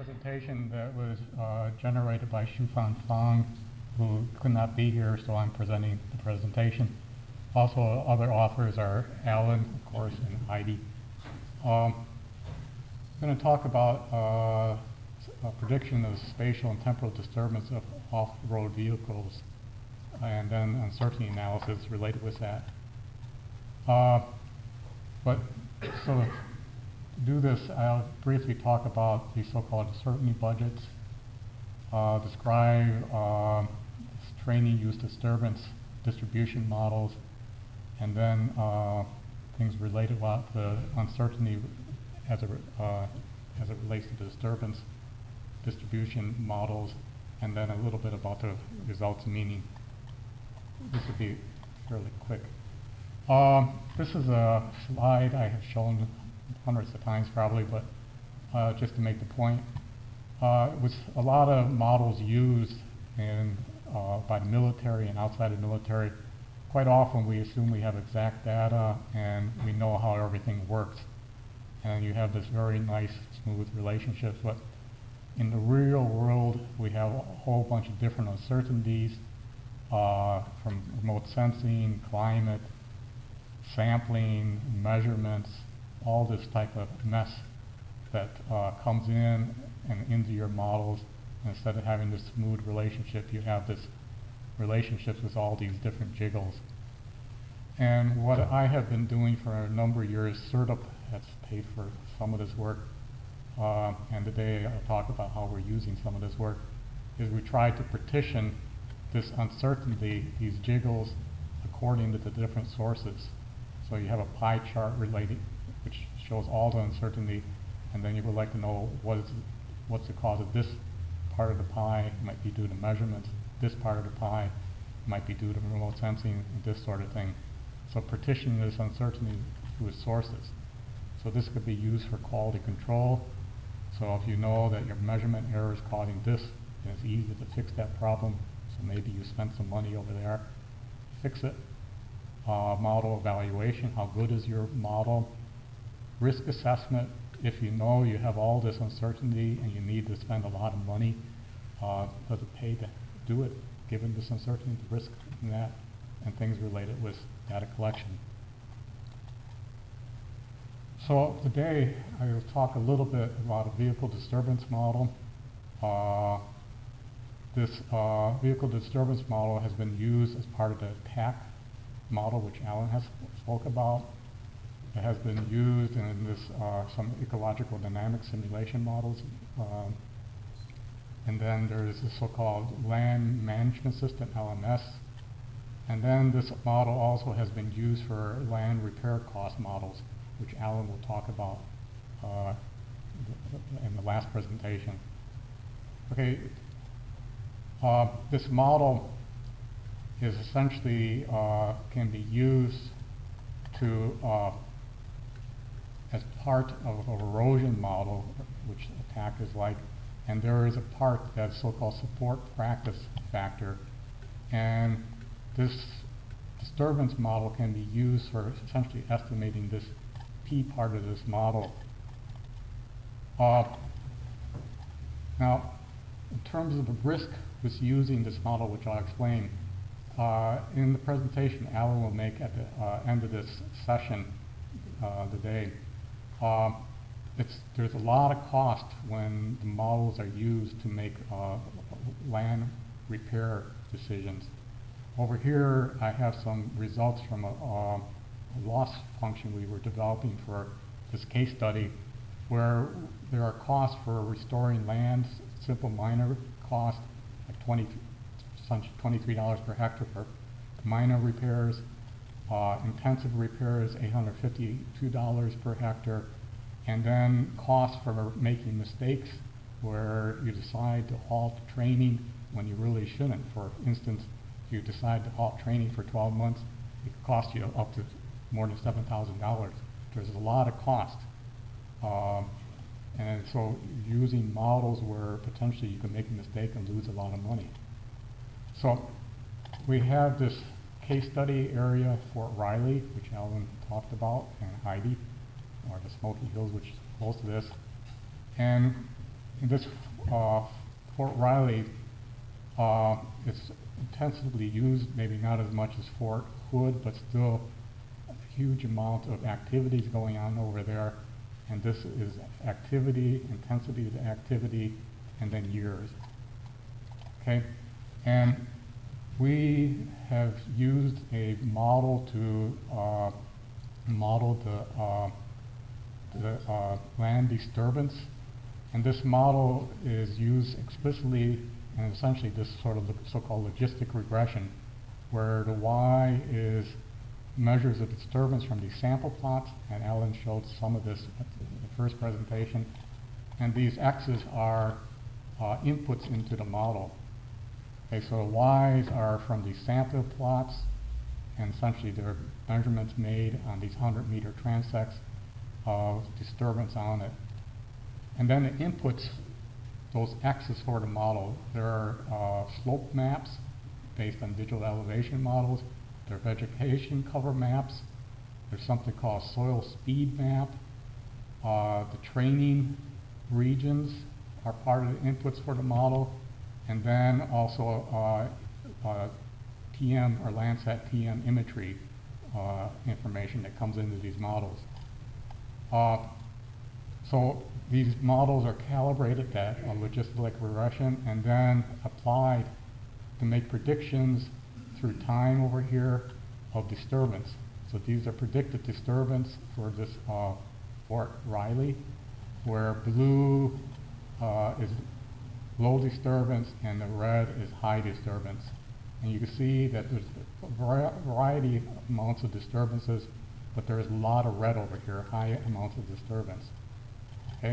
presentation that was generated by Shufan Fang, who could not be here, so I'm presenting the presentation. Also, other authors are Alan, of course, and Heidi. I'm going to talk about a prediction of spatial and temporal disturbance of off-road vehicles, and then uncertainty analysis related with that. But so to do this, I'll briefly talk about the so-called uncertainty budgets, describe training use disturbance distribution models, and then things related about the uncertainty as it relates to the disturbance distribution models, and then a little bit about the results meaning. This will be fairly quick. This is a slide I have shown hundreds of times probably, but just to make the point, with a lot of models used by the military and outside of the military, quite often we assume we have exact data and we know how everything works. And you have this very nice, smooth relationship. But in the real world, we have a whole bunch of different uncertainties from remote sensing, climate, sampling, measurements, all this type of mess that comes in and into your models. And instead of having this smooth relationship, you have this relationships with all these different jiggles. And what I have been doing for a number of years, CERTUP has paid for some of this work, and today I'll talk about how we're using some of this work, is we try to partition this uncertainty, these jiggles, according to the different sources. So you have a pie chart related, which shows all the uncertainty, and then you would like to know what's the cause of this part of the pie. It might be due to measurements. This part of the pie might be due to remote sensing, and this sort of thing. So partitioning this uncertainty through its sources. So this could be used for quality control. So if you know that your measurement error is causing this, and it's easy to fix that problem, so maybe you spend some money over there, fix it. Model evaluation, how good is your model? Risk assessment, if you know you have all this uncertainty and you need to spend a lot of money, does it pay to do it, given this uncertainty, the risk in that, and things related with data collection. So today I will talk a little bit about a vehicle disturbance model. This vehicle disturbance model has been used as part of the TAC model, which Alan has spoke about. It has been used in this some ecological dynamic simulation models. And then there is the so-called land management system, LMS. And then this model also has been used for land repair cost models, which Alan will talk about in the last presentation. Okay, this model is essentially can be used to as part of an erosion model, which TAC is like, and there is a part that's so-called support practice factor, and this disturbance model can be used for essentially estimating this P part of this model. Now, in terms of the risk with using this model, which I'll explain, in the presentation Alan will make at the end of this session today, there's a lot of cost when the models are used to make land repair decisions. Over here I have some results from a loss function we were developing for this case study, where there are costs for restoring land, simple minor cost, like $23 per hectare for minor repairs, intensive repairs, $852 per hectare, and then costs for making mistakes where you decide to halt training when you really shouldn't. For instance, if you decide to halt training for 12 months, it could cost you up to more than $7,000. There's a lot of cost. And so using models where potentially you can make a mistake and lose a lot of money. So we have this case study area, Fort Riley, which Alan talked about, and Heidi, or the Smoky Hills, which is close to this. And in this Fort Riley, it's intensively used, maybe not as much as Fort Hood, but still a huge amount of activities going on over there. And this is activity, intensity of activity, and then years. Okay, and we have used a model to model the land disturbance, and this model is used explicitly and essentially this sort of the so-called logistic regression, where the y is measures of disturbance from these sample plots, and Alan showed some of this in the first presentation, and these x's are inputs into the model. Okay, so the y's are from these sample plots, and essentially there are measurements made on these 100-meter transects of disturbance on it. And then the inputs, those x's for the model, there are slope maps based on digital elevation models, there are vegetation cover maps, there's something called soil speed map, the training regions are part of the inputs for the model, and then also TM or Landsat TM imagery information that comes into these models. So these models are calibrated at logistic regression and then applied to make predictions through time over here of disturbance. So these are predicted disturbance for this Fort Riley, where blue is low disturbance and the red is high disturbance. And you can see that there's a variety of amounts of disturbances, but there's a lot of red over here, high amounts of disturbance. Okay.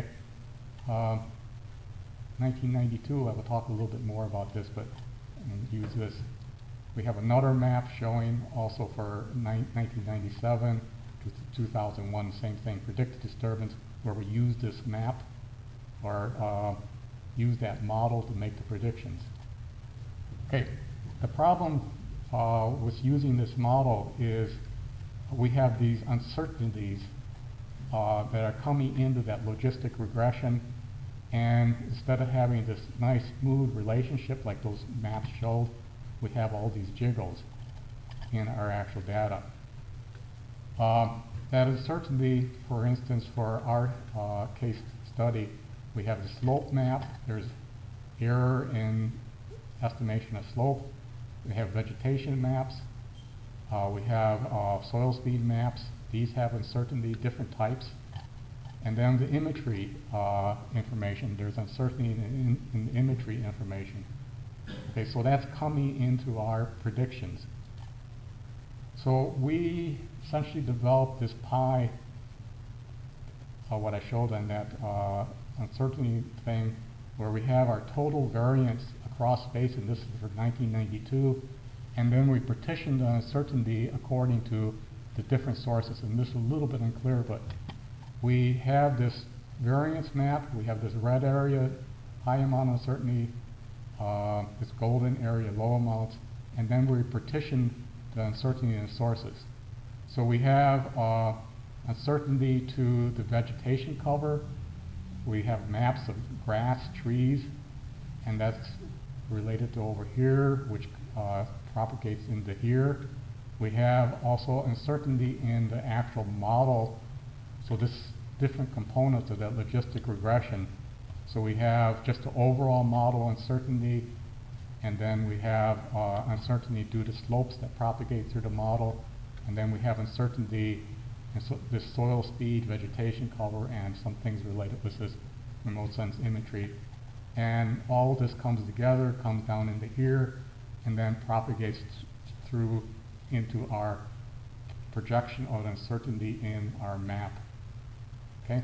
1992, I will talk a little bit more about this, but use this. We have another map showing also for 1997 to 2001, same thing, predicted disturbance, where we use this map or use that model to make the predictions. Okay, the problem with using this model is we have these uncertainties that are coming into that logistic regression, and instead of having this nice smooth relationship like those maps showed, we have all these jiggles in our actual data. That uncertainty, for instance, for our case study, we have the slope map. There's error in estimation of slope. We have vegetation maps. We have soil speed maps. These have uncertainty, different types. And then the imagery information, there's uncertainty in imagery information. Okay, so that's coming into our predictions. So we essentially developed this pie, what I showed on that uncertainty thing, where we have our total variance across space, and this is for 1992, and then we partitioned the uncertainty according to the different sources. And this is a little bit unclear, but we have this variance map, we have this red area, high amount of uncertainty, this golden area, low amounts, and then we partition the uncertainty in sources. So we have uncertainty to the vegetation cover. We have maps of grass, trees, and that's related to over here, which propagates into here. We have also uncertainty in the actual model. So this different components of that logistic regression. So we have just the overall model uncertainty, and then we have uncertainty due to slopes that propagate through the model, and then we have uncertainty in this soil speed, vegetation cover, and some things related with this remote sense imagery. And all of this comes together, comes down into here, and then propagates through into our projection of uncertainty in our map. Okay?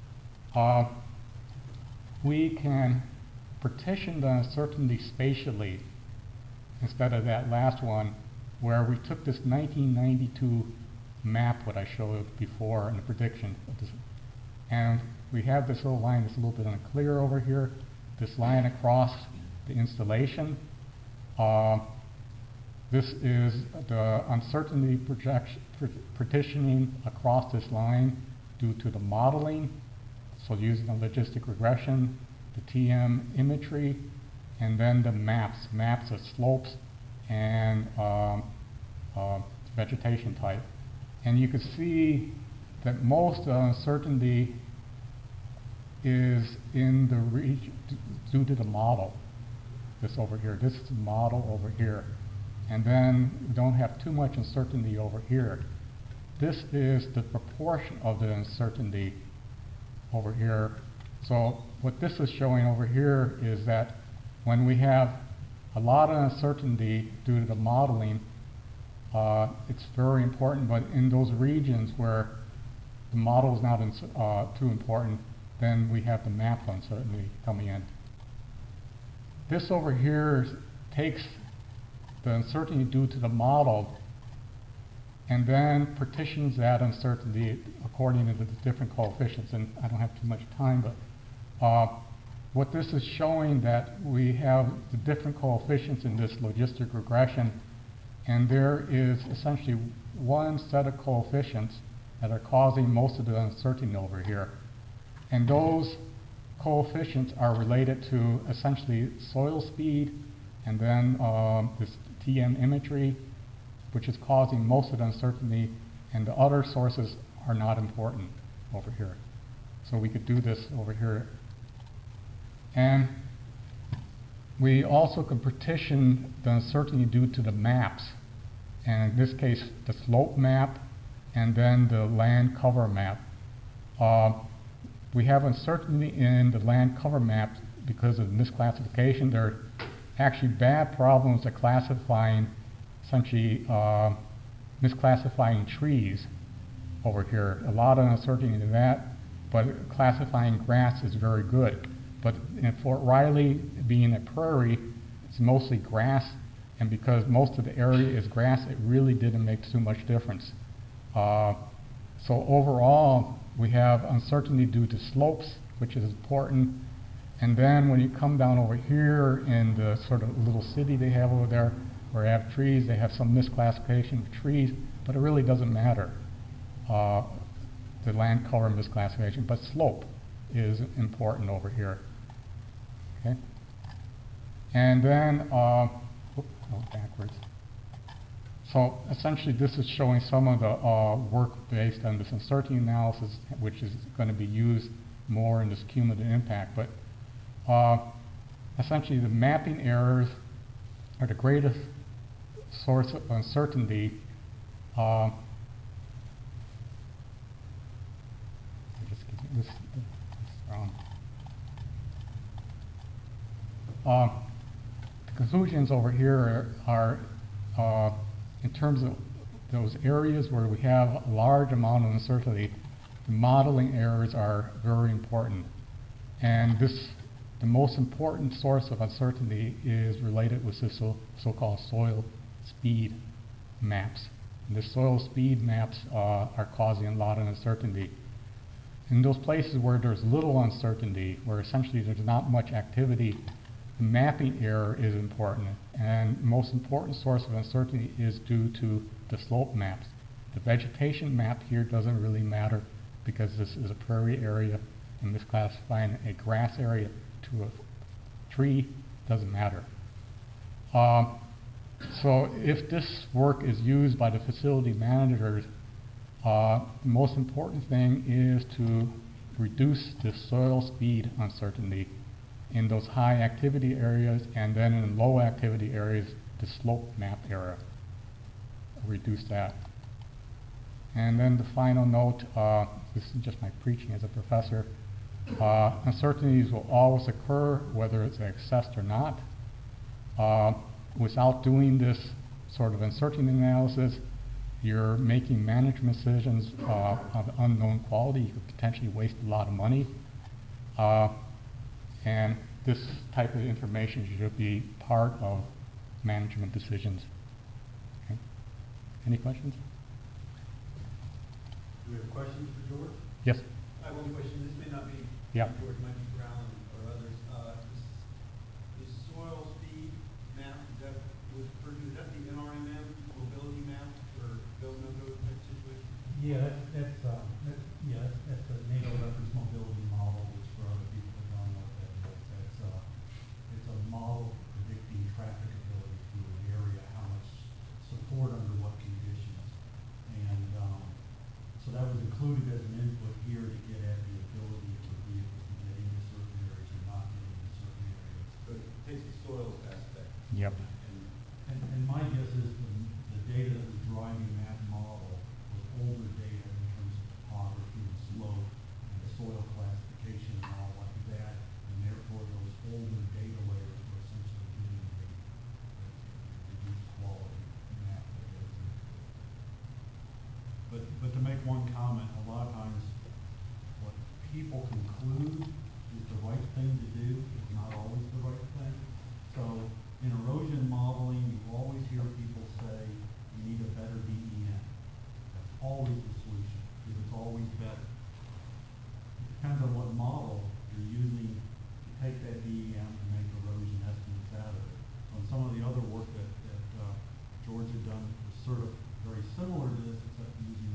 We can partition the uncertainty spatially instead of that last one, where we took this 1992 map, what I showed before in the prediction, and we have this little line that's a little bit unclear over here, this line across the installation. This is the uncertainty partitioning across this line due to the modeling. So using a logistic regression, the TM imagery, and then the maps of slopes and vegetation type. And you can see that most uncertainty is in the region due to the model. This over here, this is the model over here. And then we don't have too much uncertainty over here. This is the proportion of the uncertainty over here. So what this is showing over here is that when we have a lot of uncertainty due to the modeling, it's very important, but in those regions where the model is not too important, then we have the map uncertainty coming in. This over here takes the uncertainty due to the model and then partitions that uncertainty according to the different coefficients. And I don't have too much time, but what this is showing that we have the different coefficients in this logistic regression, and there is essentially one set of coefficients that are causing most of the uncertainty over here. And those coefficients are related to essentially soil speed and then this TM imagery, which is causing most of the uncertainty, and the other sources are not important over here. So we could do this over here. And we also could partition the uncertainty due to the maps, and in this case the slope map and then the land cover map. We have uncertainty in the land cover map because of misclassification. There are actually bad problems at classifying, essentially misclassifying trees over here. A lot of uncertainty in that, but classifying grass is very good. But in Fort Riley, being a prairie, it's mostly grass, and because most of the area is grass, it really didn't make too much difference. So overall, we have uncertainty due to slopes, which is important. And then when you come down over here in the sort of little city they have over there, where they have trees, they have some misclassification of trees, but it really doesn't matter, the land cover misclassification. But slope is important over here. Okay? And then, backwards. So essentially this is showing some of the work based on this uncertainty analysis, which is going to be used more in this cumulative impact. But essentially the mapping errors are the greatest source of uncertainty. Just get this wrong. The conclusions over here are in terms of those areas where we have a large amount of uncertainty, the modeling errors are very important. And the most important source of uncertainty is related with the so-called soil speed maps. And the soil speed maps are causing a lot of uncertainty. In those places where there's little uncertainty, where essentially there's not much activity, the mapping error is important, and the most important source of uncertainty is due to the slope maps. The vegetation map here doesn't really matter because this is a prairie area, and misclassifying a grass area to a tree doesn't matter. So if this work is used by the facility managers, the most important thing is to reduce the soil speed uncertainty in those high activity areas, and then in low activity areas, the slope map area. Reduce that. And then the final note, this is just my preaching as a professor, uncertainties will always occur whether it's accessed or not. Without doing this sort of uncertainty analysis, you're making management decisions of unknown quality. You could potentially waste a lot of money. And this type of information should be part of management decisions. Okay. Any questions? Do we have questions for George? Yes. I have one question. This may not be Yeah. George, it might be Brown or others. This soil speed map, is that the NRMM mobility map for go-no-go type situation? Yeah, that's the NATO reference mobility model, which for other people that don't know what that is. Yep. And my guess is the data that was driving that model was older data in terms of topography and slope and the soil classification and all like that, and therefore those older data layers were essentially giving the reduced quality map that goes into it. But to make one comment, a lot of times what people conclude is the right thing to do is not always the right thing. So in erosion modeling, you always hear people say you need a better DEM. That's always the solution, because it's always better. It depends on what model you're using to take that DEM and make erosion estimates out of it. On some of the other work that George had done was sort of very similar to this, except using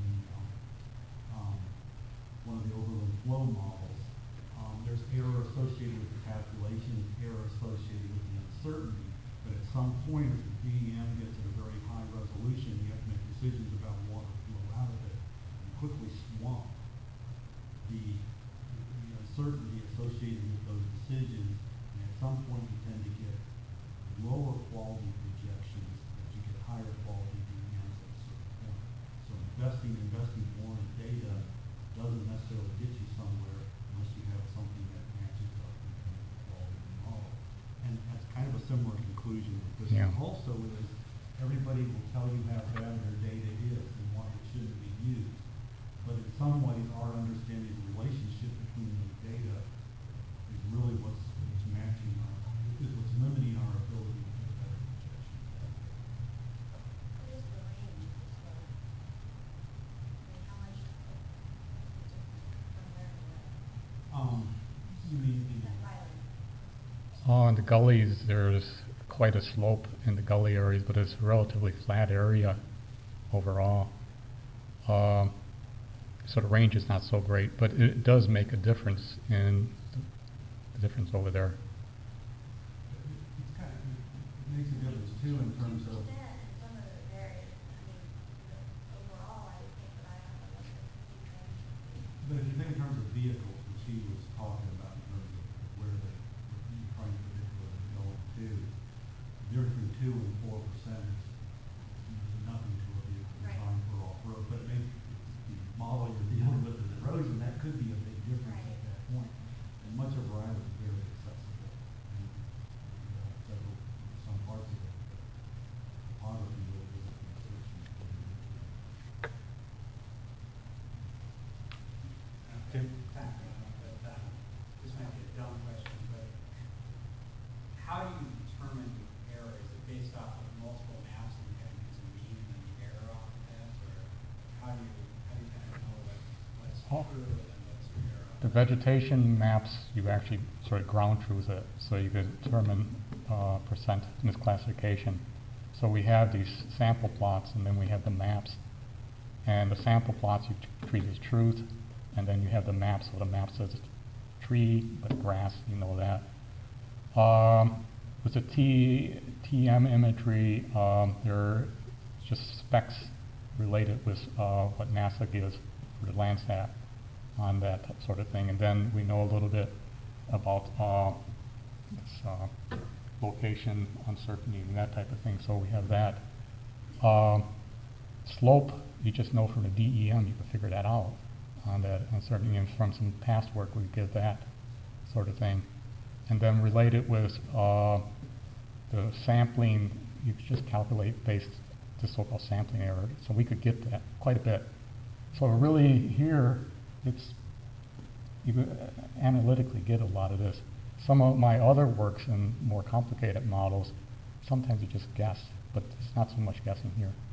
one of the overland flow models. There's error associated with the calculation, error associated with the uncertainty, but at some point, as the DEM gets at a very high resolution, you have to make decisions about water flow out of it, and quickly swamp the uncertainty associated with those decisions, and at some point you tend to get lower quality projections as you get higher quality DEMs at a certain point. So investing more in data doesn't necessarily get you somewhere unless you have something that matches up in terms of quality of the model. And that's kind of a similar conclusion with this Yeah. one also is everybody will tell you how bad their data is and why it shouldn't be used. But in some ways, our understanding of the relationship between those data is really what's matching is what's limiting our ability to get better projections. What is the range of this one? I mean, how much is it from where to where? You mean That island? In the gullies, there's quite a slope in the gully areas, but it's a relatively flat area overall. So the range is not so great, but it does make a difference in the difference over there. it's kind of, it makes a difference too in terms of. In some of the areas, I mean, overall, I would think that I don't know what the range would be. But if you think in terms of vehicles, which he was talking about in terms of where you're trying to predict where they're going to, the difference between 2% and 4% is nothing to a vehicle Right. designed for off-road. But maybe the model you're dealing with is erosion, that could be a big difference Right. at that point. And much of our island is very accessible. And some parts of it, but topography really isn't a restriction. Tim? This might be a dumb question, but how do you determine error? Is it based off of multiple maps and you kind of use a mean and then you error off of that? Or how do you kind of know what's true and what's error? The vegetation maps, you actually sort of ground truth it, so you can determine percent misclassification. So we have these sample plots, and then we have the maps. And the sample plots you treat as truth, and then you have the maps. So the map says it's tree, but grass, you know that. With the TM imagery, there are just specs related with what NASA gives for the Landsat on that sort of thing. And then we know a little bit about this location uncertainty and that type of thing. So we have that. Slope, you just know from the DEM, you can figure that out on that uncertainty. And from some past work, we give that sort of thing. And then related with the sampling, you could just calculate based the so-called sampling error. So we could get that quite a bit. So really here, you analytically get a lot of this. Some of my other works in more complicated models, sometimes you just guess, but it's not so much guessing here.